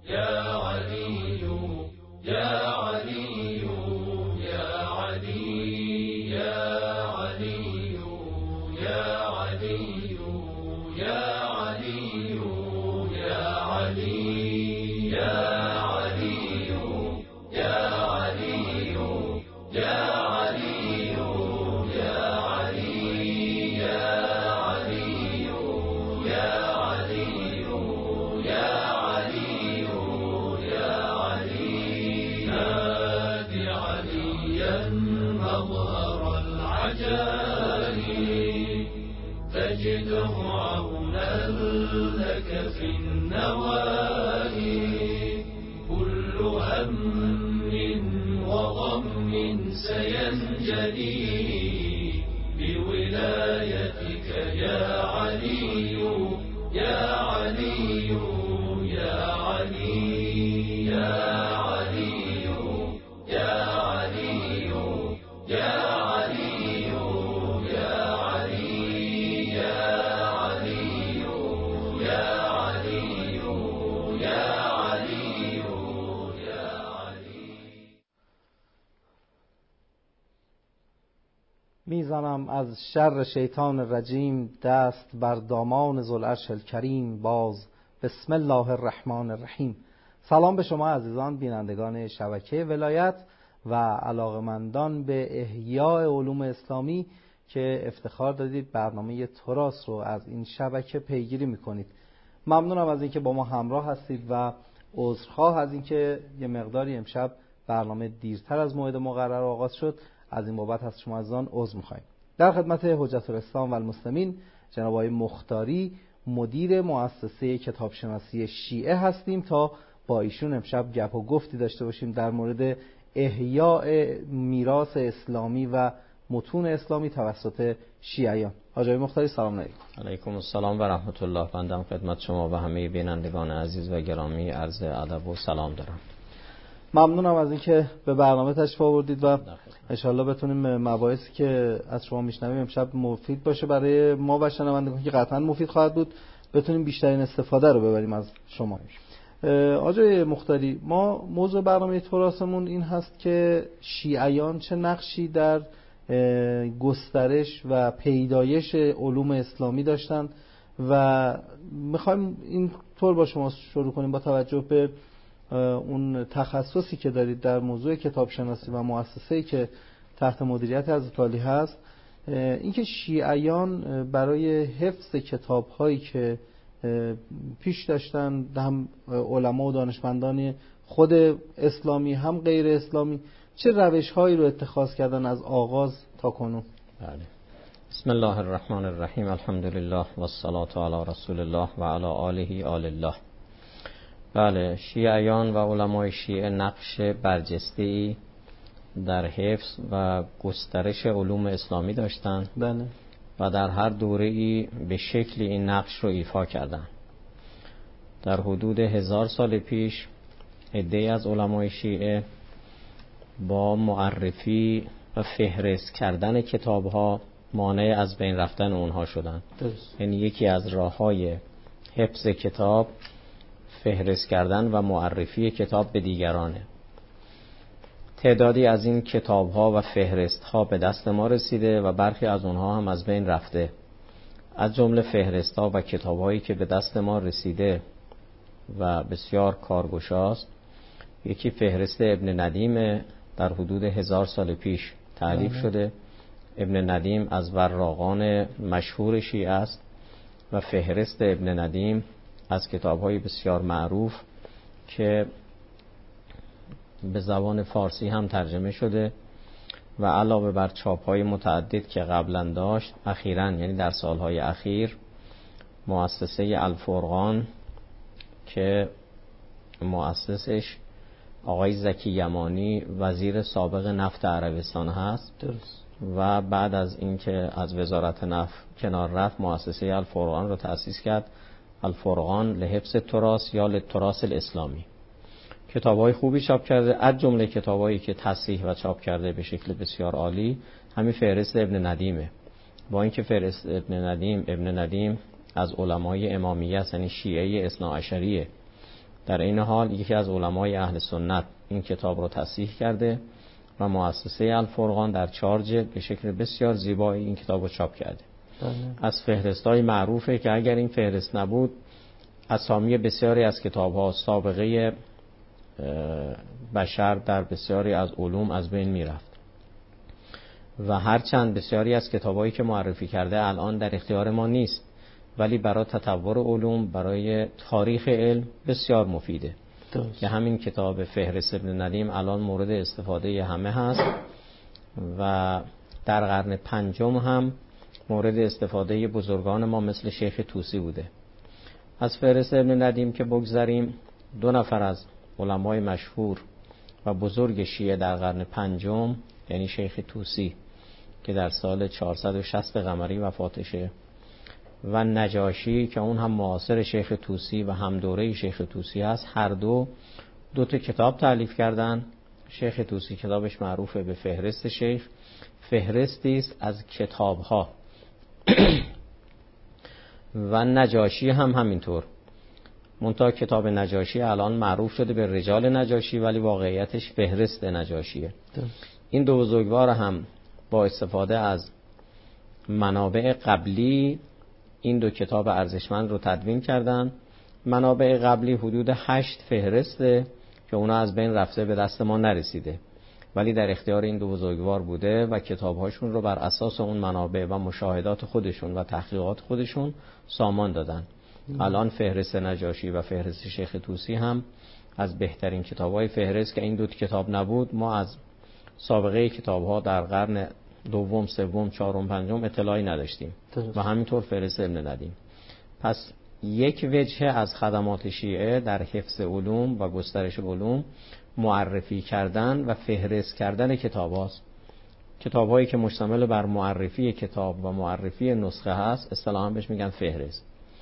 يا علي يا علي يا علي يا علي يا علي يا علي يا علي يا علي يا علي يا علي يا علي يا علي يا علي يا علي يا علي نادي عليا مظهر العجائب تجده عونا لك في النوائب كل هم وغم سينجلي بولايتك يا علي يا علي يا علي يا علي يا علي يا علي يا علي يا علي يا علي يا علي يا علي. میزنم از شر شیطان رجیم دست بر دامان ذوالعرش الکریم باز. بسم الله الرحمن الرحیم. سلام به شما عزیزان بینندگان شبکه ولایت و علاقمندان به احیاء علوم اسلامی که افتخار دادید برنامه تراث رو از این شبکه پیگیری میکنید. ممنونم از اینکه با ما همراه هستید و عذرخواه از اینکه یه مقداری امشب برنامه دیرتر از موعد مقرر آغاز شد. از این بابت از شما عزیزان عذر می‌خوایم. در خدمت حجت الاسلام و المسلمین جناب آقای مختاری مدیر مؤسسه کتابشناسی شیعه هستیم تا با ایشون امشب گپ و گفتی داشته باشیم در مورد احیاء میراث اسلامی و متون اسلامی توسط شیعیان. حاج آقای مختاری سلام علیکم. علیکم السلام و رحمت الله. بنده خدمت شما و همه بینندگان عزیز و گرامی عرض ادب و سلام دارم. ممنونم از اینکه به برنامه تشریف آوردید و انشالله بتونیم مباحثی که از شما میشنویم امشب مفید باشه برای ما و شنوندگان که قطعا مفید خواهد بود، بتونیم بیشترین استفاده رو ببریم از شما. آقای مختاری، ما موضوع برنامه تراثمون این هست که شیعیان چه نقشی در گسترش و پیدایش علوم اسلامی داشتن و میخوایم این طور با شما شروع کنیم با توجه به اون تخصصی که دارید در موضوع کتابشناسی و مؤسسه‌ای که تحت مدیریت حضرت عالی هست، اینکه شیعیان برای حفظ کتاب‌هایی که پیش داشتن، هم علما و دانشمندان خود اسلامی هم غیر اسلامی، چه روش‌هایی رو اتخاذ کردن از آغاز تا کنون؟ بله. بسم الله الرحمن الرحیم. الحمدلله و الصلاة علی رسول الله و علی آله آل الله. بله، شیعیان و علمای شیعه نقش برجسته‌ای در حفظ و گسترش علوم اسلامی داشتند. بله. و در هر دوره‌ای به شکلی این نقش رو ایفا کردند. در حدود 1000 سال پیش عده‌ای از علمای شیعه با معرفی و فهرست کردن کتاب‌ها مانع از بین رفتن اونها شدند. یعنی یکی از راه‌های حفظ کتاب فهرست کردن و معرفی کتاب به دیگرانه. تعدادی از این کتاب‌ها و فهرست‌ها به دست ما رسیده و برخی از اونها هم از بین رفته. از جمله فهرست‌ها و کتاب‌هایی که به دست ما رسیده و بسیار کارگشاست، یکی فهرست ابن ندیم در حدود 1000 سال پیش تألیف شده. ابن ندیم از وراقان مشهور شیعه است و فهرست ابن ندیم از کتاب‌های بسیار معروف که به زبان فارسی هم ترجمه شده و علاوه بر چاپ‌های متعدد که قبلا داشت، اخیراً یعنی در سالهای اخیر مؤسسه الفرقان که مؤسسش آقای زکی یمانی وزیر سابق نفت عربستان هست. درست. و بعد از اینکه از وزارت نفت کنار رفت مؤسسه الفرقان رو تأسیس کرد، الفرقان لحفظ تراث یا للتراث الاسلامی. کتاب‌های خوبی چاپ کرده، از جمله کتابایی که تصحیح و چاپ کرده به شکل بسیار عالی همین فهرست ابن ندیمه. با اینکه فهرست ابن ندیم از علمای امامیه است، یعنی شیعه اثنا عشریه، در این حال یکی از علمای اهل سنت این کتاب رو تصحیح کرده و مؤسسه الفرقان در 4 جلد به شکل بسیار زیبایی این کتاب رو چاپ کرده. از فهرست‌های معروفه که اگر این فهرست نبود اسامی بسیاری از کتاب‌ها، سابقه بشر در بسیاری از علوم از بین میرفت و هرچند بسیاری از کتابایی که معرفی کرده الان در اختیار ما نیست، ولی برای تطور علوم، برای تاریخ علم بسیار مفیده. که همین کتاب فهرست ابن ندیم الان مورد استفاده همه هست و در قرن 5 هم مورد استفاده بزرگان ما مثل شیخ طوسی بوده. از فهرست ابن ندیم که بگذریم، 2 نفر از علمای مشهور و بزرگ شیعه در قرن 5 یعنی شیخ طوسی که در سال 460 قمری وفاتشه و نجاشی که اون هم معاصر شیخ طوسی و هم دوره شیخ طوسی هست، هر دو تا کتاب تالیف کردن. شیخ طوسی کتابش معروفه به فهرست شیخ، فهرستی است از کتاب‌ها و نجاشی هم همینطور. منتها کتاب نجاشی الان معروف شده به رجال نجاشی ولی واقعیتش فهرست نجاشیه. این 2 بزرگوار هم با استفاده از منابع قبلی این 2 کتاب ارزشمند رو تدوین کردن. منابع قبلی حدود 8 فهرسته که اونا از بین رفته، به دست ما نرسیده، ولی در اختیار این 2 بزرگوار بوده و کتابهاشون رو بر اساس اون منابع و مشاهدات خودشون و تحقیقات خودشون سامان دادن. الان فهرست نجاشی و فهرست شیخ طوسی هم از بهترین کتاب‌های فهرست که این 2 کتاب نبود ما از سابقه کتاب‌ها در قرن 2، 3، 4، 5 اطلاعی نداشتیم و همینطور فهرست ابن ندیم. پس یک وجه از خدمات شیعه در حفظ علوم و گسترش علوم معرفی کردن و فهرست کردن کتاب هاست. کتاب هایی که مشتمل بر معرفی کتاب و معرفی نسخه هست اصطلاحاً بهش میگن فهرست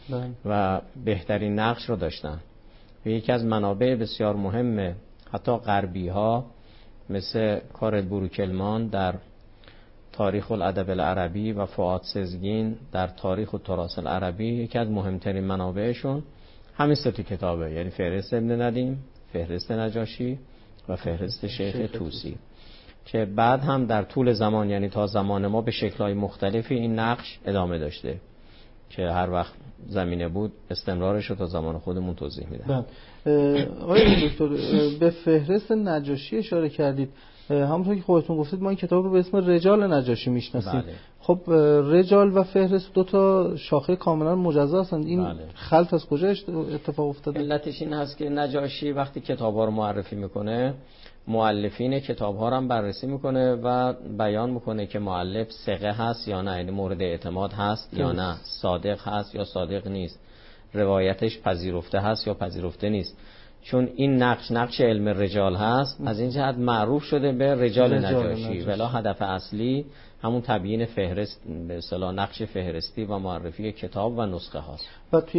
و بهترین نقش رو داشتن و یکی از منابع بسیار مهم حتی غربی ها مثل کارل بروکلمان در تاریخ الادب العربی و فؤاد سزگین در تاریخ و تراث العربی، یکی از مهمترین منابعشون همین 3 کتابه، یعنی فهرست ابن ندیم، فهرست نجاشی و فهرست شیخ طوسی که بعد هم در طول زمان یعنی تا زمان ما به شکل‌های مختلفی این نقش ادامه داشته که هر وقت زمینه بود استمرارش رو تا زمان خودمون توضیح میدم. آقای دکتر به فهرست نجاشی اشاره کردید، همونطور که خودتون گفتید ما این کتاب رو به اسم رجال نجاشی میشناسیم. خب رجال و فهرست 2 تا شاخه کاملا مجزا هستند. این خلط از کجا اتفاق افتاده؟ علتش این هست که نجاشی وقتی کتاب‌ها رو معرفی میکنه مؤلفین کتاب‌ها رو هم بررسی میکنه و بیان میکنه که مؤلف ثقه هست یا نه، یعنی مورد اعتماد هست یا نه، صادق هست یا صادق نیست، روایتش پذیرفته هست یا پذیرفته نیست. چون این نقش علم رجال هست از این جهت معروف شده به رجال نجاشی، ولی هدف اصلی همون تبیین فهرست به اصطلاح نقش فهرستی و معرفی کتاب و نسخه هاست. و توی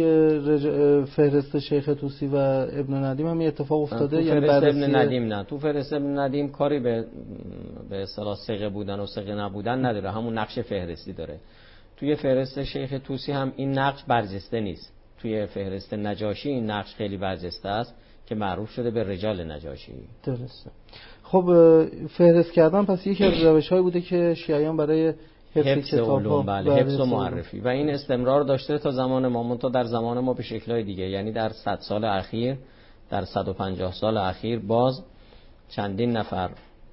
فهرست شیخ طوسی و ابن ندیم هم اتفاق افتاده؟ تو فهرست ابن ندیم نه، تو فهرست ابن ندیم کاری به اصطلاح ثقه بودن و ثقه نبودن نداره، همون نقش فهرستی داره. توی فهرست شیخ طوسی هم این نقش برجسته نیست. توی فهرست نجاشی این نقش خیلی برجسته است که معروف شده به رجال نجاشی. درسته. خب فهرست کردن پس یکی از روش‌هایی بوده که شیعیان برای حفظ علوم، بله، حفظ و معرفی و این استمرار داشته تا زمان ما، منتها در زمان ما به شکل‌های دیگه، یعنی در 100 سال اخیر، در 150 سال اخیر باز چندین نفر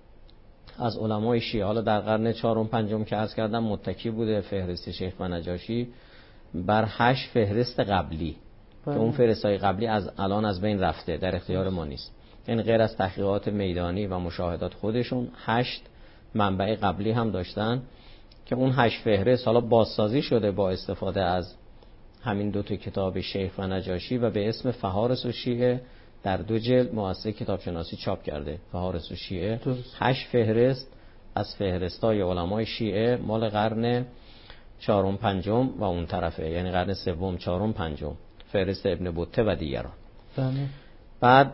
از علمای شیعه حالا در قرن 4 و 5 که عرض کردم متکی بوده فهرست شیخ و نجاشی بر 8 فهرست قبلی که اون فهرست‌های قبلی الان از بین رفته، در اختیار ما نیست. این غیر از تحقیقات میدانی و مشاهدات خودشون 8 منبع قبلی هم داشتن که اون 8 فهرست حالا بازسازی شده با استفاده از همین 2 کتاب شیخ و نجاشی و به اسم فهارس الشیعه در 2 جلد مؤسسه کتابشناسی چاپ کرده. فهارس الشیعه 8 فهرست از فهرستای علمای شیعه مال قرن 4 و 5 و اون طرفه، یعنی قرن 3، 4 و 5، فهرست ابن بطه و دیگران. بعد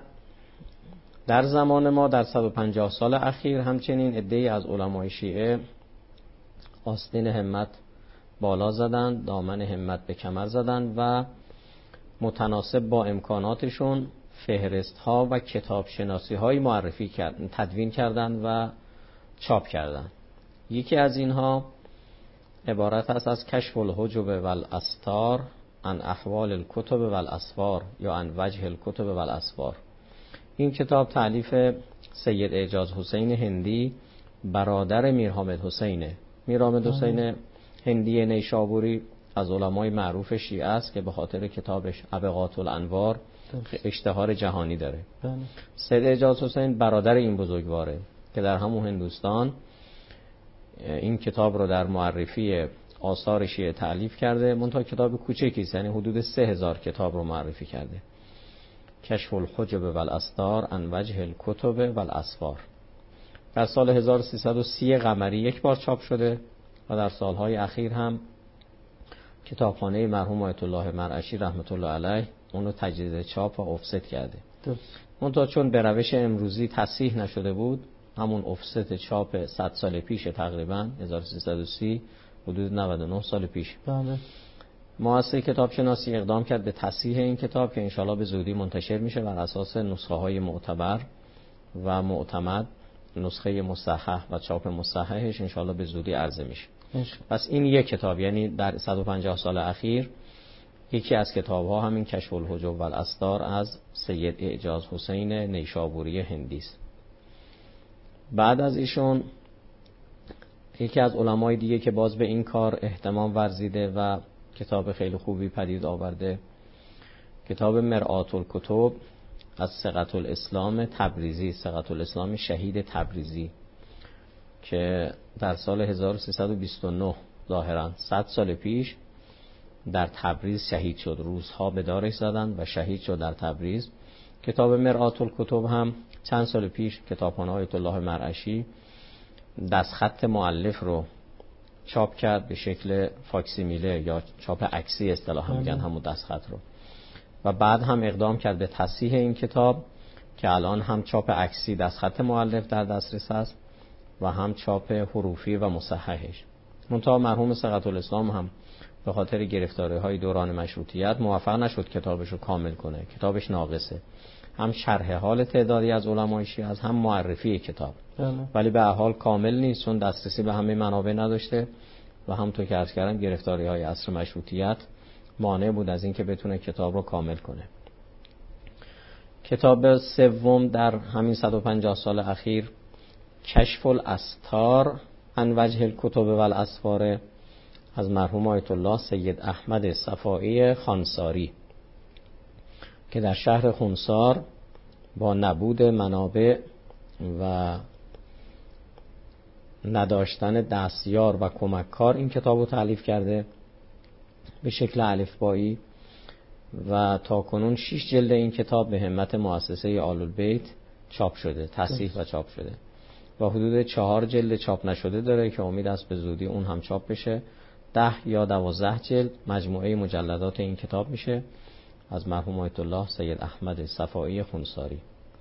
در زمان ما در 150 سال اخیر همچنین عده‌ای از علمای شیعه آستین همت بالا زدن، دامن همت به کمر زدن و متناسب با امکاناتشون فهرست ها و کتاب شناسی های معرفی کردن، تدوین کردن و چاپ کردن. یکی از اینها عبارت است از کشف الحجب والاستار عن احوال الکتب والاسفار یا عن وجه الکتب والاسفار. این کتاب تألیف سید اعجاز حسین هندی برادر میرحامد حسینه. میرحامد حسین هندی نیشابوری از علمای معروف شیعه است که به خاطر کتابش ابقات الانوار اشتهار جهانی داره. سید اعجاز حسین برادر این بزرگواره که در همون هندوستان این کتاب رو در معرفی آثار شیعه تألیف کرده. منتها کتاب کوچکی است، یعنی حدود 3000 کتاب رو معرفی کرده. کشف الحجب والاستار عن وجه الکتب والاسفار. در سال 1330 قمری یک بار چاپ شده و در سالهای اخیر هم کتابخانه مرحوم آیت الله مرعشی رحمت الله علیه اونو تجدید چاپ و افست کرده. منتها چون به روش امروزی تصحیح نشده بود، همون افست چاپ 100 سال پیش تقریبا 1330 حدود 99 سال پیش، مؤسسه کتاب شناسی اقدام کرد به تصحیح این کتاب که انشالله به زودی منتشر میشه بر اساس نسخه های معتبر و معتمد. نسخه مصحح و چاپ مصححش انشالله به زودی عرضه میشه. پس این یک کتاب، یعنی در 150 سال اخیر یکی از کتاب ها همین کشف الحجب والاستار از سید اعجاز حسین نیشابوری هندی است. بعد از ایشون یکی از علمای دیگه که باز به این کار اهتمام ورزیده و کتاب خیلی خوبی پدید آورده، کتاب مرآت الکتب از ثقة الاسلام تبریزی، ثقة الاسلام شهید تبریزی که در سال 1329 ظاهرا 100 سال پیش در تبریز شهید شد. روزها به دارش زدن و شهید شد در تبریز. کتاب مرآت الکتب هم چند سال پیش کتابخانه آیت الله مرعشی دستخط مؤلف رو چاپ کرد به شکل فاکسیمیله یا چاپ عکسی اصطلاحا میگن همون دستخط رو، و بعد هم اقدام کرد به تصحیح این کتاب که الان هم چاپ عکسی دستخط مؤلف در دسترس است و هم چاپ حروفی و مصححش. منتها مرحوم ثقة الاسلام هم به خاطر گرفتاری‌های دوران مشروطیت موفق نشد کتابش رو کامل کنه، کتابش ناقصه. هم شرح حال تعدادی از علمای شیعه از هم معرفی کتاب، ولی به هر حال کامل نیست چون دسترسی به همه منابع نداشته و همونطور که عرض کردم گرفتاری‌های عصر مشروطیت مانع بود از اینکه بتونه کتاب رو کامل کنه. کتاب سوم در همین 150 سال اخیر کشف الاستار عن وجه الکتب والاسفار از مرحوم آیت الله سید احمد صفایی خانساری که در شهر خونسار با نبود منابع و نداشتن دستیار و کمککار این کتاب رو تألیف کرده به شکل الفبایی و تا کنون 6 جلد این کتاب به همت مؤسسه آل البیت چاپ شده، تصحیح و چاپ شده و حدود 4 جلد چاپ نشده داره که امید است به زودی اون هم چاپ بشه. 10 یا 12 جلد مجموعه مجلدات این کتاب میشه از مرحوم آیت الله سید احمد صفایی خونساری.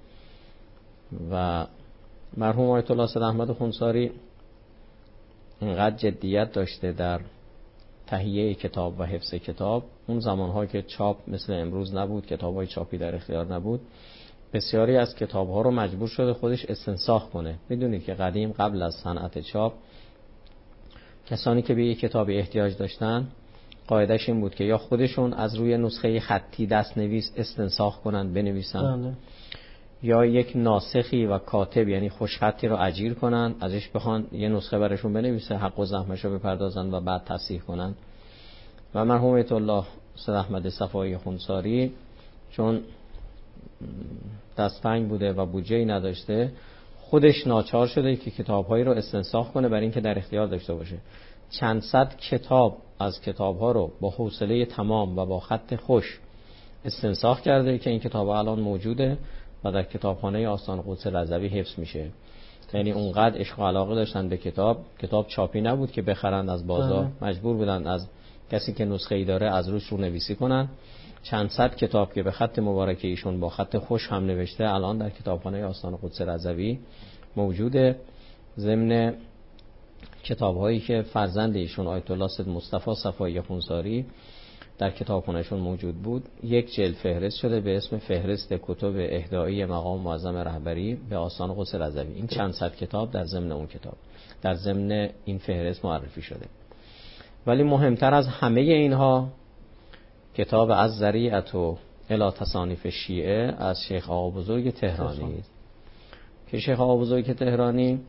و مرحوم آیت الله سید احمد خونساری اینقدر جدیت داشته در تهیه کتاب و حفظ کتاب، اون زمانها که چاپ مثل امروز نبود، کتاب‌های چاپی در اختیار نبود، بسیاری از کتاب‌ها رو مجبور شده خودش استنساخ کنه. میدونید که قدیم قبل از صنعت چاپ کسانی که به یک کتابی احتیاج داشتن قاعدش این بود که یا خودشون از روی نسخه خطی دست نویس استنساخ کنن بنویسن یا یک ناسخی و کاتب یعنی خوشخطی رو اجیر کنن ازش بخوان یه نسخه برشون بنویسه، حق و زحمتش رو بپردازن و بعد تصحیح کنن. و مرحوم آیت الله سید احمد صفایی خونساری چون دستفنگ بوده و بودجه‌ای نداشته خودش ناچار شده که کتاب‌هایی رو استنساخ کنه برای اینکه در اختیار داشته باشه. چند صد کتاب از کتاب‌ها رو با حوصله تمام و با خط خوش استنساخ کرده که این کتاب‌ها الان موجوده و در کتابخانه آستان قدس رضوی حفظ میشه. یعنی اونقدر عشق و علاقه داشتن به کتاب چاپی نبود که بخرن از بازار، مجبور بودن از کسی که نسخه ای داره از روش رونویسی کنن. چند صد کتاب که به خط مبارک ایشون با خط خوش هم نوشته الان در کتابخانه آستان قدس رضوی موجوده، ضمن کتاب‌هایی که فرزند ایشون آیت الله سید مصطفی صفایی خونساری در کتابخونه‌شون موجود بود، یک جلد فهرست شده به اسم فهرست کتب اهدایی مقام معظم رهبری به آستان غوث رضوی. این چند صد کتاب در ضمن اون کتاب، در ضمن این فهرست معرفی شده. ولی مهمتر از همه اینها کتاب از ذریعت و الی تصانیف شیعه از شیخ آقا بزرگ تهرانی است که شیخ آقا بزرگ تهرانی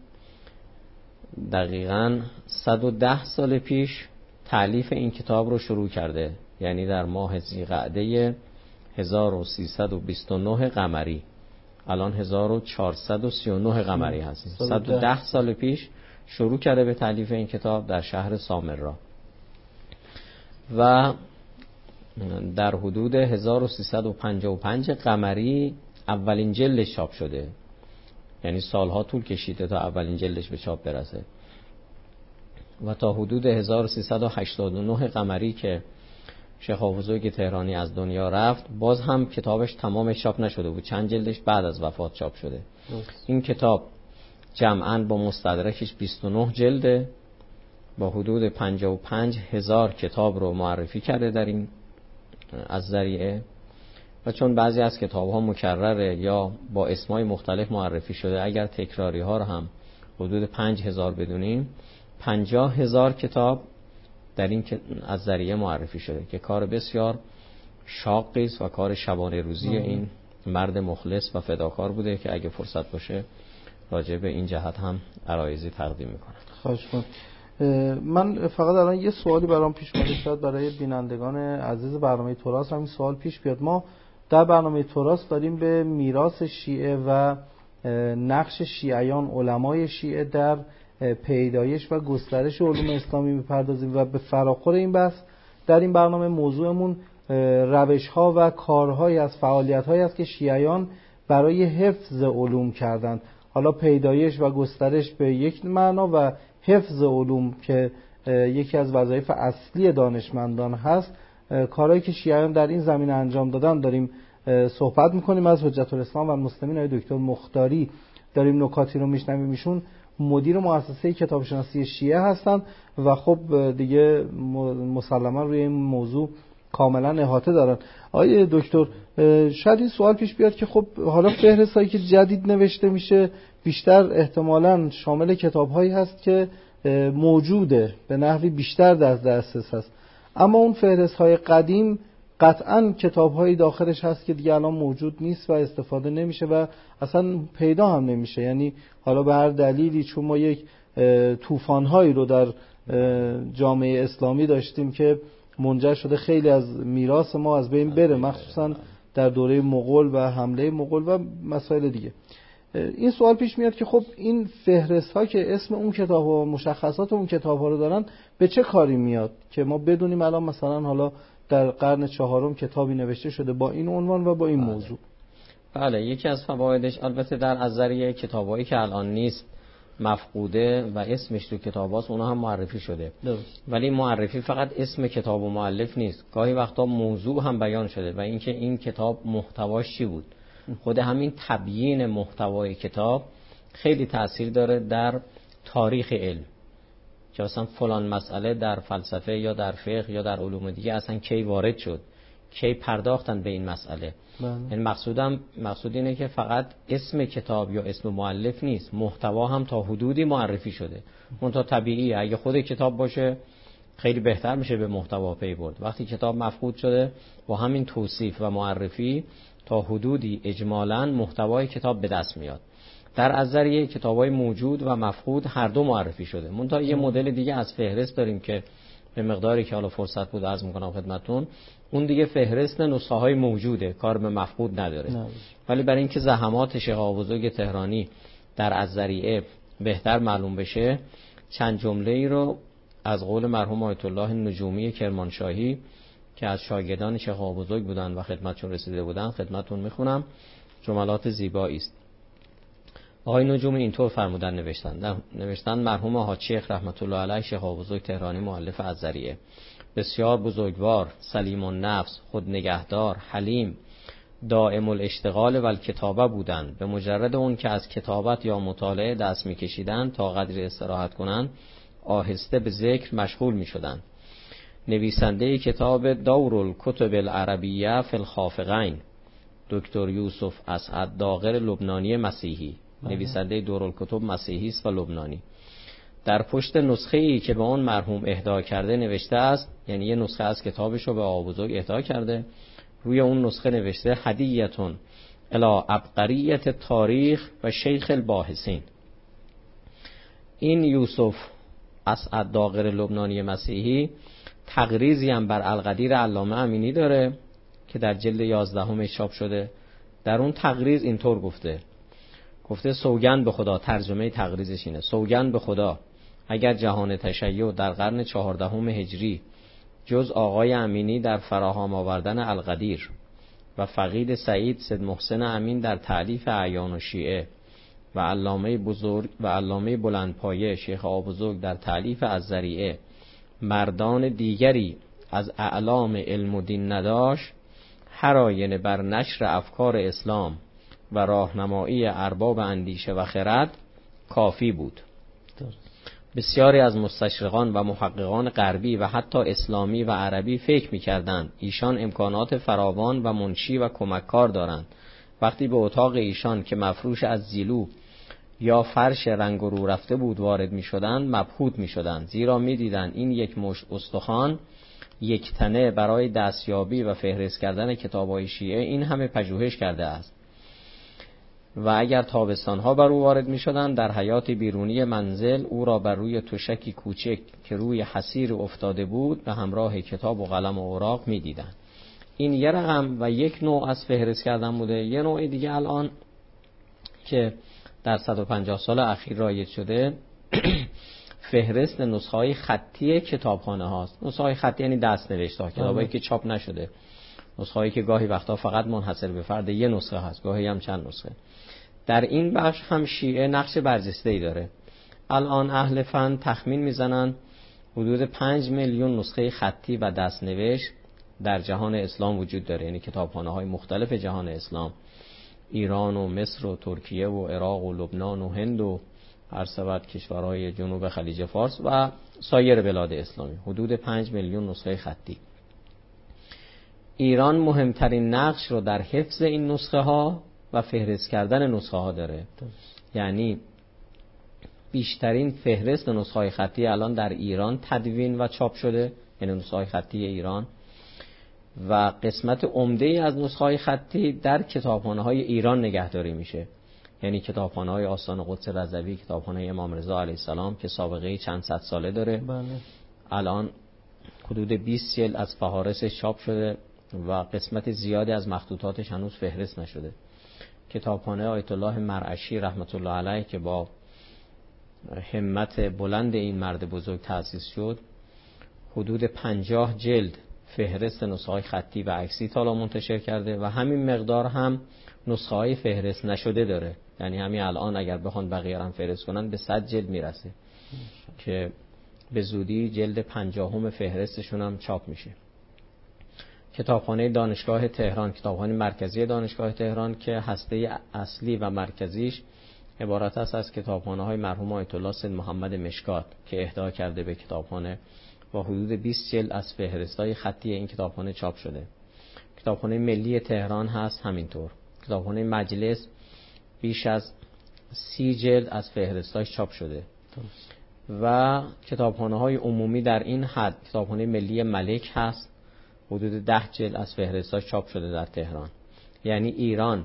دقیقاً 110 سال پیش تألیف این کتاب رو شروع کرده، یعنی در ماه ذیقعده 1329 قمری، الان 1439 قمری هستیم. 110 سال پیش شروع کرده به تألیف این کتاب در شهر سامرا و در حدود 1355 قمری اولین جلدش چاپ شده، یعنی سالها طول کشیده تا اولین جلدش به چاپ برسه و تا حدود 1389 قمری که شیخ آقا بزرگ تهرانی از دنیا رفت باز هم کتابش تمام چاپ نشده بود، چند جلدش بعد از وفات چاپ شده. این کتاب جمعاً با مستدرکش 29 جلده، با حدود 55,000 کتاب رو معرفی کرده در این از ذریعه و چون بعضی از کتاب‌ها مکرره یا با اسمای مختلف معرفی شده، اگر تکراری ها رو هم حدود 5,000 بدونیم، 50,000 کتاب در این از ذریعه معرفی شده که کار بسیار شاقی است و کار شبانه روزی این مرد مخلص و فداکار بوده که اگه فرصت باشه راجع به این جهت هم عرایضی تقدیم میکنم. خواهش می‌کنم. من فقط الان یه سوالی برام پیش اومده، شاید برای بینندگان عزیز برنامه تراث همین سوال پیش بیاد. ما در برنامه تراث داریم به میراث شیعه و نقش شیعیان علمای شیعه در پیدایش و گسترش علوم اسلامی میپردازیم و به فراخور این بحث در این برنامه موضوعمون روش‌ها و کارهایی از فعالیت‌هایی است که شیعیان برای حفظ علوم کردند. حالا پیدایش و گسترش به یک معنا و حفظ علوم که یکی از وظایف اصلی دانشمندان هست، کارهایی که شیعیان در این زمینه انجام دادن داریم صحبت میکنیم. از حجت الاسلام و المسلمین آقای دکتر مختاری داریم نکاتی رو میشنویم. ایشون مدیر مؤسسه کتابشناسی شیعه هستند و خب دیگه مسلما روی این موضوع کاملا احاطه دارن. آقای دکتر، شاید این سوال پیش بیاد که خب حالا فهرستایی که جدید نوشته میشه بیشتر احتمالاً شامل کتاب‌هایی هست که موجوده، به نحوی بیشتر در دسترس هست، اما اون فهرست‌های قدیم قطعاً کتاب‌هایی داخلش هست که دیگه الان موجود نیست و استفاده نمیشه و اصلا پیدا هم نمیشه. یعنی حالا به هر دلیلی، چون ما یک طوفان‌هایی رو در جامعه اسلامی داشتیم که منجر شده خیلی از میراث ما از بین بره، مخصوصاً در دوره مغول و حمله مغول و مسائل دیگه. این سوال پیش میاد که خب این فهرست ها که اسم اون کتاب و مشخصات اون کتاب ها رو دارن به چه کاری میاد که ما بدونیم الان مثلا حالا در قرن 4 کتابی نوشته شده با این عنوان و با این موضوع؟ بله، یکی از فوایدش البته در از ذریعه کتابایی که الان نیست مفقوده و اسمش تو کتاباست اونها هم معرفی شده. ولی معرفی فقط اسم کتاب و مؤلف نیست، گاهی وقتا موضوع هم بیان شده و اینکه این کتاب محتواش چی بود. خود همین تبیین محتوای کتاب خیلی تأثیر داره در تاریخ علم، که مثلا فلان مسئله در فلسفه یا در فقه یا در علوم دیگه اصلا کی وارد شد، کی پرداختن به این مسئله. یعنی مقصود اینه که فقط اسم کتاب یا اسم مؤلف نیست، محتوا هم تا حدودی معرفی شده. منتها طبیعیه اگه خود کتاب باشه خیلی بهتر میشه به محتوا پی برد. وقتی کتاب مفقود شده با همین توصیف و معرفی تا حدودی اجمالاً محتوای کتاب به دست میاد. در از ذریعه کتابای موجود و مفقود هر دو معرفی شده. منتها یه مدل دیگه از فهرست داریم که به مقداری که حالا فرصت بود عرض میکنم خدمتتون، اون دیگه فهرست نسخه های موجوده، کار به مفقود نداره. ولی برای اینکه زحمات شیخ آقا بزرگ تهرانی در از ذریعه بهتر معلوم بشه، چند جمله ای رو از قول مرحوم آیت الله نجومی کرمانشاهی که از شاگردان شیخ آقا بزرگ بودن و خدمتشون رسیده بودن خدمتتون میخونم. جملات زیبایی است. آقای نجومی اینطور فرمودن نوشتن مرحوم حاج شیخ رحمت الله علیه شیخ آقا بزرگ تهرانی مؤلف از ذریعه بسیار بزرگوار، سلیم النفس، خود نگهدار، حلیم، دائم الاشتغال و الکتابه بودند. به مجرد اون که از کتابت یا مطالعه دست میکشیدند تا قدری استراحت کنند آهسته به ذکر مشغول میشدند. نویسنده کتاب دور الکتب العربیه فی الخافقین، دکتر یوسف اسعد داغر لبنانی مسیحی، نویسنده دور الکتب مسیحی است و لبنانی. در پشت نسخه‌ای که به اون مرحوم اهدا کرده نوشته است، یعنی یه نسخه از کتابش رو به آقا بزرگ اهدا کرده، روی اون نسخه نوشته هدیه‌تون الی عبقریت تاریخ و شیخ الباحثین. این یوسف اسعد داغر لبنانی مسیحی تقریزی هم بر القدیر علامه امینی داره که در جلد 11 چاپ شده. در اون تقریز اینطور گفته سوگند به خدا، ترجمه تقریزش اینه: سوگند به خدا اگر جهان تشیع در قرن 14 هجری جز آقای امینی در فراهم آوردن القدیر و فقید سعید سید محسن امین در تألیف اعیان و شیعه و علامه بزرگ و علامه بلندپایه شیخ آقابزرگ در تألیف الذریعه مردان دیگری از اعلام علم و دین نداشت، هر آینه بر نشر افکار اسلام و راهنمایی ارباب اندیشه و خرد کافی بود. بسیاری از مستشرقان و محققان غربی و حتی اسلامی و عربی فکر می‌کردند ایشان امکانات فراوان و منشی و کمککار دارند. وقتی به اتاق ایشان که مفروش از زیلو یا فرش رنگ و رو رفته بود وارد می‌شدند، مبهوت می‌شدند، زیرا می‌دیدند این یک مشت استخوان یک تنه برای دستیابی و فهرست کردن کتاب‌های شیعه این همه پژوهش کرده است. و اگر تابستان‌ها بر او وارد می‌شدند، در حیات بیرونی منزل او را بر روی تشکی کوچک که روی حصیر افتاده بود به همراه کتاب و قلم و اوراق می‌دیدند. این یه رقم و یک نوع از فهرست کردن بوده. یه نوع دیگه الان که در 150 سال اخیر رایج شده فهرست نسخه‌های خطی کتابخانه هاست. نسخه‌های خطی یعنی دست نوشته، کتابایی که چاپ نشده، نسخه‌هایی که گاهی وقتا فقط منحصر به فرد یه نسخه هست، گاهی هم چند نسخه. در این بخش هم شیعه نقش برجسته‌ای داره. الان اهل فن تخمین میزنن حدود 5 میلیون نسخه خطی و دستنوشت در جهان اسلام وجود داره، یعنی کتابخانه‌های مختلف جهان اسلام، ایران و مصر و ترکیه و عراق و لبنان و هند و هر سبد کشورهای جنوب خلیج فارس و سایر بلاد اسلامی، حدود 5 میلیون نسخه خطی. ایران مهمترین نقش رو در حفظ این نسخه ها و فهرست کردن نسخه ها داره. یعنی بیشترین فهرست نسخه های خطی الان در ایران تدوین و چاپ شده، یعنی نسخه های خطی ایران، و قسمت عمده ای از نسخه های خطی در کتابخانه های ایران نگهداری میشه، یعنی کتابخانه های آستان قدس رضوی، کتابخانه امام رضا علیه السلام که سابقه چند صد ساله داره. بله. الان حدود 20 جلد از فهارسش چاپ شده و قسمت زیادی از مخطوطاتش هنوز فهرست نشده. کتابخانه آیت الله مرعشی رحمت الله علیه که با همت بلند این مرد بزرگ تأسیس شد، حدود 50 جلد فهرست نسخه های خطی و عکسی تا منتشر کرده و همین مقدار هم نسخه های فهرست نشده داره. یعنی همین الان اگر بخوان بقیه هم فهرست کنن به 100 جلد میرسه که به زودی جلد 50 فهرستشون هم چاپ میشه. کتابخانه دانشگاه تهران، کتابخانه مرکزی دانشگاه تهران که هسته اصلی و مرکزیش عبارت است از کتابخانه های مرحوم آیت الله سید محمد مشکات که اهدا کرده به کتابخانه و حدود 20 جلد از فهرست‌های خطی این کتابخانه چاپ شده. کتابخانه ملی تهران هست همینطور. کتابخانه مجلس بیش از 30 جلد از فهرست‌هاش چاپ شده. و کتابخانه‌های عمومی در این حد، کتابخانه ملی ملک هست، حدود 10 جلد از فهرست‌هاش چاپ شده در تهران. یعنی ایران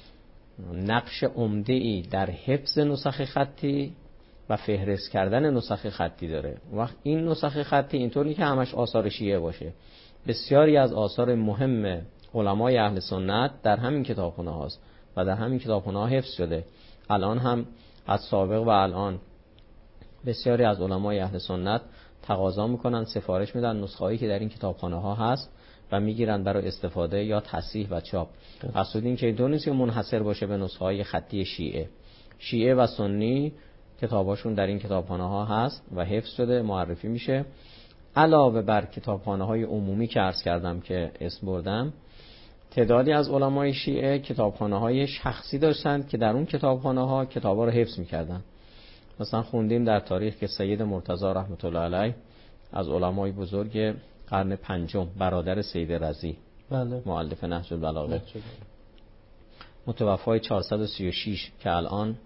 نقش عمده‌ای در حفظ نسخ خطی و فهرست کردن نسخ خطی داره. وقت این نسخ خطی اینطوری که همش آثار شیعه باشه. بسیاری از آثار مهم علمای اهل سنت در همین کتابخانه هاست و در همین کتابخانه ها حفظ شده. الان هم از سابق و الان بسیاری از علمای اهل سنت تقاضا میکنن، سفارش میدن نسخه هایی که در این کتابخانه ها هست و میگیرن برای استفاده یا تصحیح و چاپ. اصلا این که دو نیست که منحصر باشه به نسخه های خطی شیعه و سنی کتاباشون در این کتابخانه ها هست و حفظ شده، معرفی میشه. علاوه بر کتابخانه های عمومی که عرض کردم که اسم بردم، تعدادی از علمای شیعه کتابخانه های شخصی داشتند که در اون کتابخانه ها کتابا رو حفظ میکردن. مثلا خوندیم در تاریخ که سید مرتضی رحمت الله علیه از علمای بزرگ قرن پنجم، برادر سید رضی بله. مؤلف نهج البلاغه، متوفای 436 که الان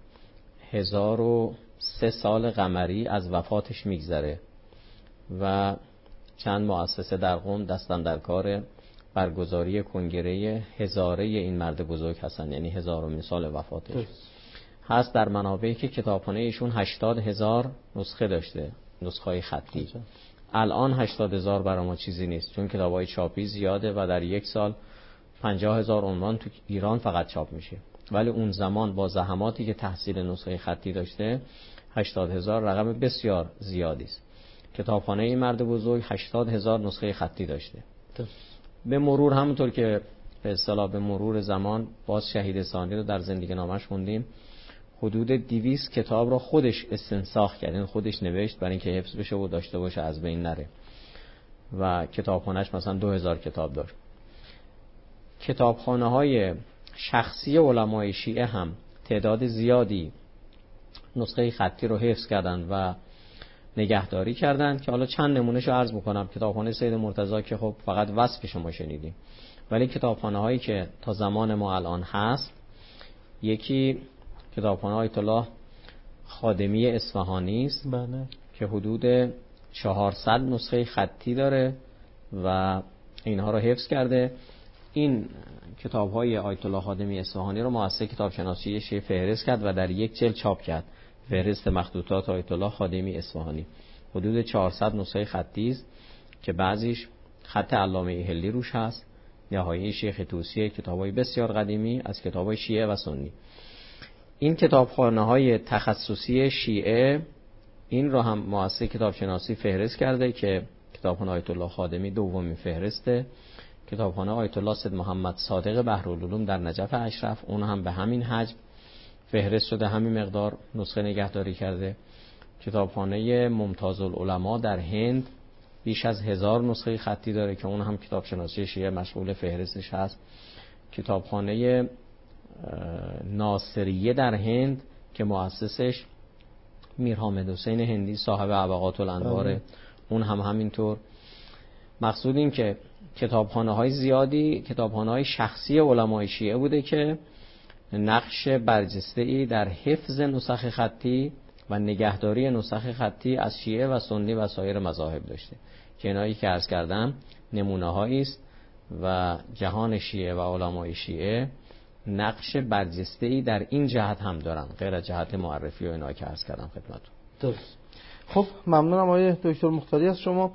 1003 سال قمری از وفاتش میگذره و چند مؤسسه در قم دستن در کار برگزاری کنگره هزاره این مرد بزرگ هستن، یعنی 1000مین سال وفاتش هست. در منابعی که کتابخانه ایشون 80,000 نسخه داشته، نسخه‌های خطی. الان 80,000 برای ما چیزی نیست، چون کتاب‌های چاپی زیاده و در یک سال 50,000 عنوان تو ایران فقط چاپ میشه. ولی اون زمان با زحماتی که تحصیل نسخه خطی داشته 80,000 رقم بسیار زیادی است. کتابخانه این مرد بزرگ 80,000 نسخه خطی داشته. به مرور، همونطور که به اصطلاح به مرور زمان، باز شهید ثانی رو در زندگی نامش خوندیم، حدود 200 کتاب رو خودش استنساخ کرد، یعنی خودش نوشت برای اینکه حفظ بشه و داشته باشه، از بین نره. و کتابخانه‌اش مثلا 2000 کتاب داشت. کتابخانه‌های شخصی علمای شیعه هم تعداد زیادی نسخه خطی رو حفظ کردن و نگهداری کردن که حالا چند نمونهشو عرض میکنم. کتابخانه سید مرتضی که خب فقط وصفش ما شنیدیم، ولی کتابخانه‌هایی که تا زمان ما الان هست، یکی کتابخانه آیت الله خادمی اصفهانی است. بله. که حدود 400 نسخه خطی داره و اینها رو حفظ کرده. این کتاب‌های آیت الله خادمی اصفهانی رو مؤسسه کتابشناسی شیعه فهرست کرد و در یک جلد چاپ کرد، فهرست مخطوطات آیت الله خادمی اصفهانی. حدود 400 نسخه خطی است که بعضیش خط علامه ایهلی روش هست، نهایه شیخ طوسی، کتاب‌های بسیار قدیمی از کتاب‌های شیعه و سنی. این کتابخانه‌های تخصصی شیعه این رو هم مؤسسه کتابشناسی فهرست کرده که کتابخانه آیت الله خادمی دومین فهرسته. کتابخانه آیت الله سید محمد صادق بحرالعلوم در نجف اشرف، اون هم به همین حجم فهرست شده، همین مقدار نسخه نگهداری کرده. کتابخانه ممتاز العلماء در هند بیش از 1000 نسخه خطی داره که اون هم کتابشناسی شیعه مشغول فهرستش هست. کتابخانه ناصریه در هند که مؤسسش میر حامد حسین هندی صاحب ابقات الانوار، اون هم همینطور. مقصود این که کتابخانه‌های زیادی کتابخانه‌های شخصی علمای شیعه بوده که نقش برجسته‌ای در حفظ نسخ خطی و نگهداری نسخ خطی از شیعه و سنی و سایر مذاهب داشته، که اینایی که عرض کردم نمونه‌هایی است و جهان شیعه و علمای شیعه نقش برجسته‌ای در این جهت هم دارن، غیر از جهت معرفی و اینا که عرض کردم خدمتتون. درست. خب ممنونم آقای دکتر مختاری از شما.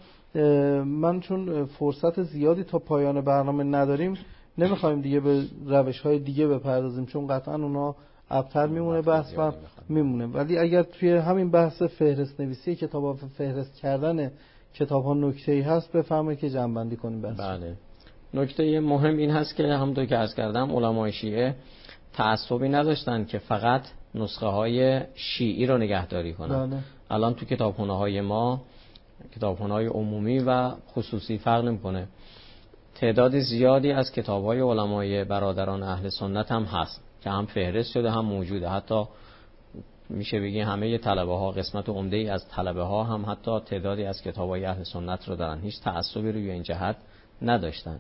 من چون فرصت زیادی تا پایان برنامه نداریم، نمیخوایم دیگه به روش‌های دیگه بپردازیم، چون قطعا اونا ابتر میمونه بحث و میمونه. ولی اگر توی همین بحث فهرست نویسی کتاب‌ها، فهرست کردن کتاب‌ها نکته‌ای هست بفرمایید که جمع‌بندی کنیم بحث. بله. نکته مهم این هست که همونطور که عرض کردم علمای شیعه تعصبی نداشتن که فقط نسخه های شیعی رو نگهداری کنن. بله. الان تو کتابخانه‌های ما، کتابخانه‌های عمومی و خصوصی فرق نمی‌کنه، تعداد زیادی از کتاب‌های علمای برادران اهل سنت هم هست که هم فهرست شده هم موجوده. حتی میشه بگی همه طلبه‌ها، قسمت عمده‌ای از طلبه‌ها هم حتی تعدادی از کتاب‌های اهل سنت رو دارن، هیچ تعصبی روی این جهت نداشتن.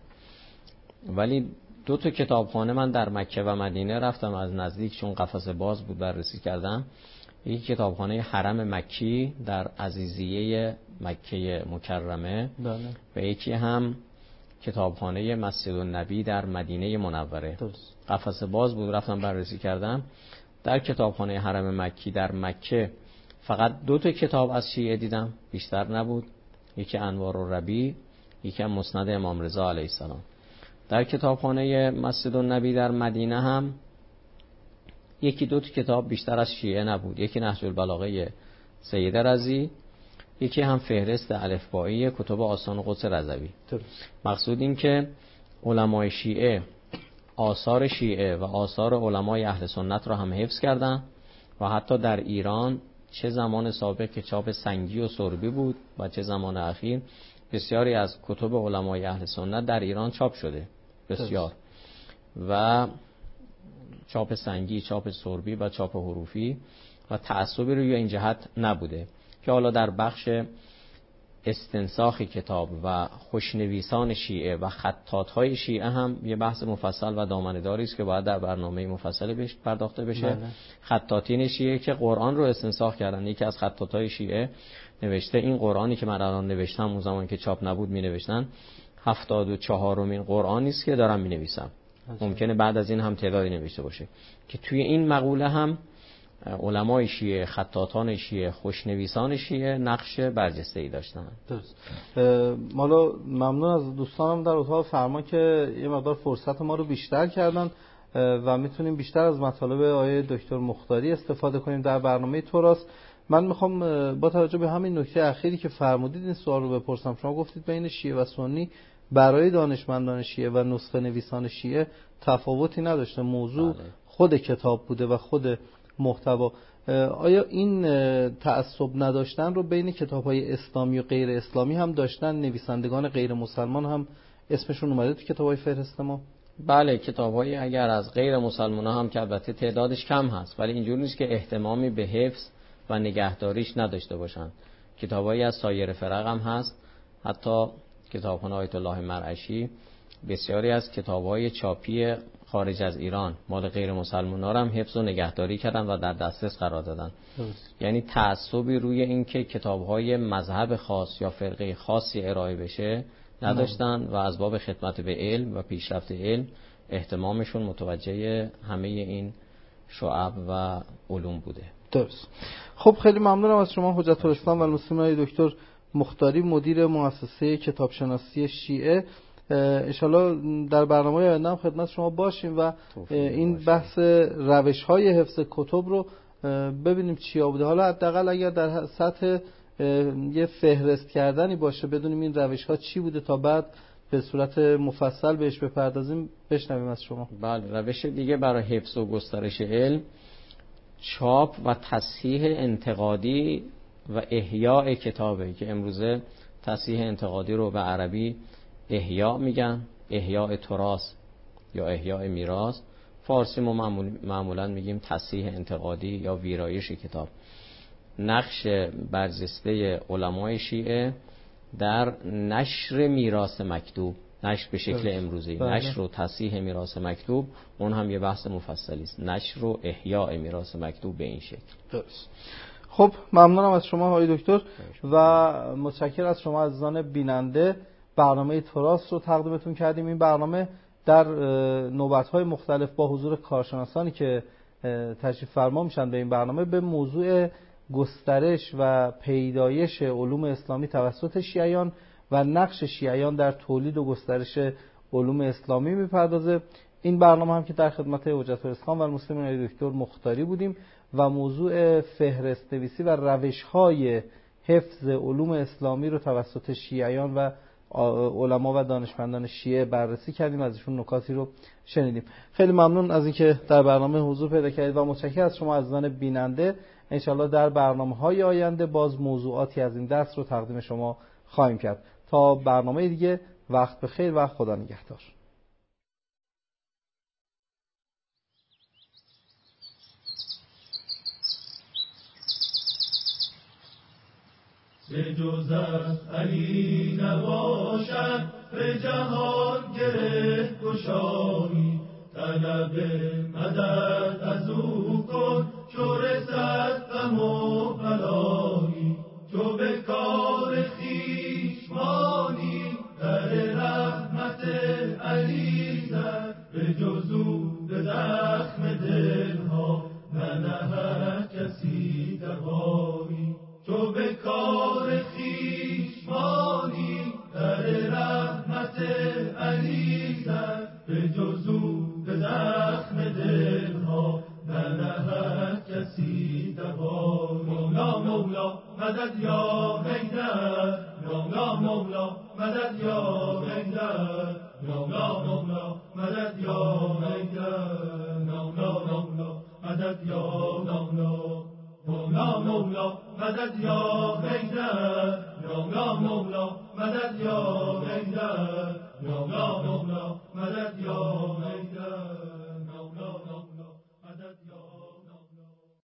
ولی دو تا کتابخانه من در مکه و مدینه رفتم از نزدیک، چون قفس باز بود بررسی کردم. یکی کتابخانه حرم مکی در عزیزیه مکه مکرمه، بله. و یکی هم کتابخانه مسجد النبی در مدینه منوره. قفس باز بود، رفتم بررسی کردم. در کتابخانه حرم مکی در مکه فقط دو تا کتاب از شیعه دیدم، بیشتر نبود. یکی انوار الربیع، یکی هم مسند امام رضا علیه السلام. در کتابخانه مسجد النبی در مدینه هم یکی دو تا کتاب بیشتر از شیعه نبود، یکی نهج البلاغه سید رضی، یکی هم فهرست الفبایی کتب آستان قدس رضوی. مقصود این که علمای شیعه آثار شیعه و آثار علمای اهل سنت را هم حفظ کردن و حتی در ایران چه زمان سابق که چاپ سنگی و سربی بود و چه زمان اخیر بسیاری از کتب علمای اهل سنت در ایران چاپ شده، بسیار، و چاپ سنگی، چاپ سربی و چاپ حروفی، و تعصبی روی این جهت نبوده که حالا در بخش استنساخ کتاب و خوشنویسان شیعه و خطاط‌های شیعه هم یه بحث مفصل و دامنه‌داری است که باید در برنامه مفصل بهش پرداخته بشه. بله. خطاطین شیعه که قرآن رو استنساخ کردن، یکی از خطاط‌های شیعه نوشته این قرآنی که من الان نوشتم اون زمان که چاپ نبود می‌نوشتن 74مین قرآنی است که دارم می‌نویسم. ممکنه بعد از این هم تعدادی نوشته باشه که توی این مقوله هم علمای شیعه، خطاطان شیعه، خوشنویسان شیعه نقش برجسته‌ای داشتن. درست. مالا ممنون از دوستانم در اتاق فرمان که یه مقدار فرصت ما رو بیشتر کردن و میتونیم بیشتر از مطالب آقای دکتر مختاری استفاده کنیم در برنامه تراث. من میخوام با توجه به همین نکته اخیری که فرمودید این سوال رو بپرسم. شما گفتید بین شیعه و سنی برای دانشمندان شیعه و نسخه نویسان شیعه تفاوتی نداشته، موضوع بله. خود کتاب بوده و خود محتوا. آیا این تعصب نداشتن رو بین کتاب‌های اسلامی و غیر اسلامی هم داشتن؟ نویسندگان غیر مسلمان هم اسمشون اومده تو کتاب‌های فهرست ما؟ بله، کتاب‌هایی اگر از غیر مسلمان‌ها هم که البته تعدادش کم هست ولی اینجوری نیست که اهتمامی به حفظ و نگهداریش نداشته باشن. کتاب‌هایی از سایر فرق هم هست، حتی کتابخانه آیت الله مرعشی بسیاری از کتاب‌های چاپی خارج از ایران مال غیر مسلمان‌ها هم حفظ و نگهداری کردن و در دسترس قرار دادن. یعنی تعصبی روی این که کتاب‌های مذهب خاص یا فرقه خاصی ارائه بشه نداشتن و از باب خدمت به علم و پیشرفت علم اهتمامشون متوجه همه این شعب و علوم بوده. درست. خب خیلی ممنونم از شما حجت الاسلام و المسلمین دکتر مختاری، مدیر مؤسسه کتابشناسی شیعه. انشالله در برنامه آینده هم خدمت شما باشیم و این بحث روش‌های حفظ کتب رو ببینیم چیا بوده. حالا حداقل اگر در سطح یه فهرست کردنی باشه بدونیم این روش‌ها چی بوده تا بعد به صورت مفصل بهش بپردازیم بشنویم از شما. بله، روش دیگه برای حفظ و گسترش علم چاپ و تصحیح انتقادی و احیاء کتابه که امروزه تصحیح انتقادی رو به عربی احیاء میگن، احیاء تراث یا احیاء میراث. فارسی ما معمولا میگیم تصحیح انتقادی یا ویرایش کتاب. نقش برجسته علمای شیعه در نشر میراث مکتوب، نشر به شکل امروزی، نشر و تصحیح میراث مکتوب، اون هم یه بحث مفصلی است. نشر و احیاء میراث مکتوب به این شکل. درست. خب ممنونم از شما آقای دکتر و متشکرم از شما عزیزان بیننده. برنامه تراث رو تقدیمتون کردیم. این برنامه در نوبت‌های مختلف با حضور کارشناسانی که تشریف فرما میشن به این برنامه به موضوع گسترش و پیدایش علوم اسلامی توسط شیعیان و نقش شیعیان در تولید و گسترش علوم اسلامی میپردازه. این برنامه هم که در خدمت حجت الاسلام و المسلمین دکتر مختاری بودیم و موضوع فهرست‌نویسی و روش‌های حفظ علوم اسلامی رو توسط شیعیان و علما و دانشمندان شیعه بررسی کردیم، از ایشون نکاتی رو شنیدیم. خیلی ممنون از اینکه در برنامه حضور پیدا کردید و متشکرم از شما عزیزان بیننده. انشالله در برنامه‌های آینده باز موضوعاتی از این دست رو تقدیم شما خواهیم کرد. تا برنامه دیگه، وقت بخیر و خدا نگهدار. به جز از علی نباشد به جهان گره گشایی، طلب مدد از او کن چو رسد غم و بلایی. چو به کار خویش مانی در رحمت علی زد، به جز او به زخم دلها ننهد کسی دوایی. تو به کار خویش مانی در رحمت علی زد، به جز او به زخم دلها ننهد کسی دوایی. مولا مولا مدد یا حیدر، مولا مولا مدد یا حیدر، مولا مولا مدد یا حیدر، مولا مولا مدد یا مولا. مولا مولا مدد یا حیدر، مولا مولا مدد یا حیدر، مولا مولا مدد